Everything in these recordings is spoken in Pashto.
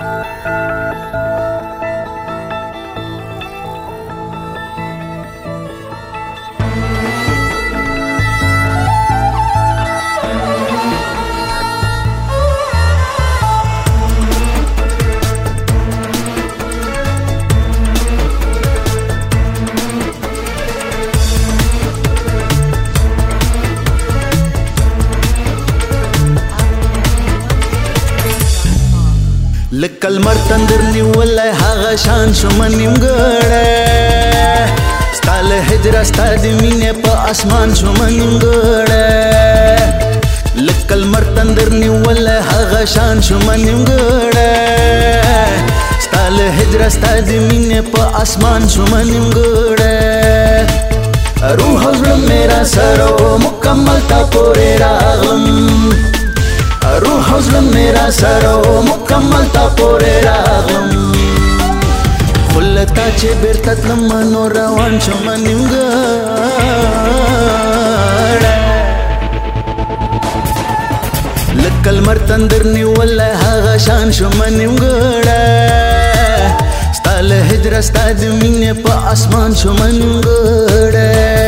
لکل مرتندر نیولای هغه شان شوم نیمګړی ستال هجر ستا د مینې په اسمان شوم نیمګړی لکل مرتندر نیولای هغه شان شوم نیمګړی ستال هجر ستا د مینې په اسمان شوم نیمګړی روح زړه میرا سره مکمل تا پورې راغلم روح زړه میرا سره مکمل تا پورې راغلم خلتا چې بیرته تلم نو روان شوم نیمګړی لکل مرتندر نیولای هغه شان شوم نیمګړی ستا له هجره ستا د مینې په اسمان شوم نیمګړی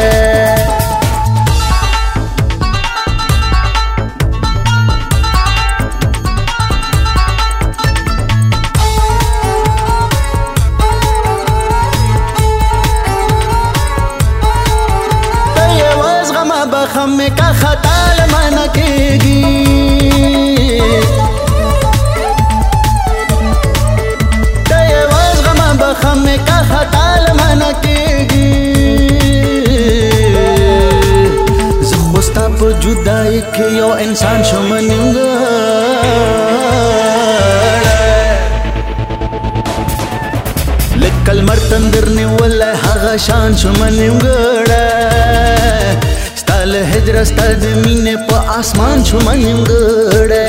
خمه کا خطا لمنه کېږي د یوازې غمه به خمه کا خطا لمنه کېږي زه خو ستا په جدایۍ کې یو انسان شوم نیمګړی لکل مرتندر نیولی هغه شان شوم نیمګړی له هجر ستا د مینې په اسمان شوم نیمګړی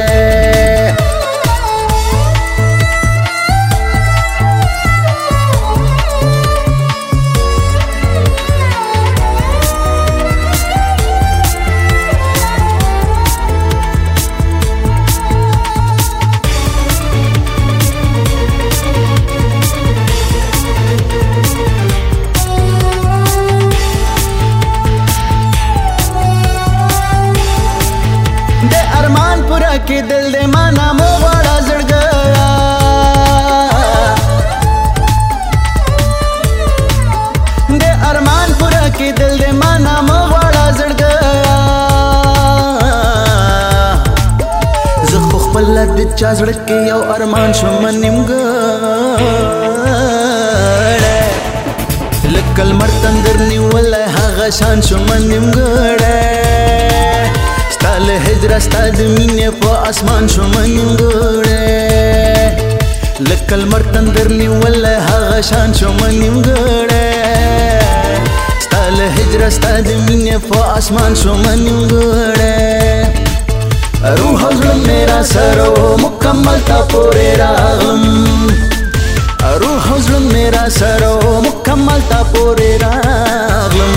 کې دل دې معنا مو غواړه زړګیا د ارمان پوره کې دل دې معنا مو غواړه زړګیا زه خو خپل د چا زړه کې یو ارمان شوم نیمګړی لکل مرتندر نیولی هغه شان شوم نیمګړی له هجر ستا د مینې په اسمان شوم نیمګړی لکل مرتندر نیولی هغه شان شوم نیمګړی ستا له هجر ستا د مینې په اسمان شوم نیمګړی روح زړه میرا سره مکمل تا پورې راغلم روح زړه میرا سره مکمل تا پورې راغلم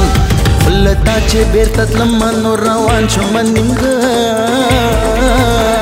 لتا چې بیرته تلم نو روان شوم نیمګړی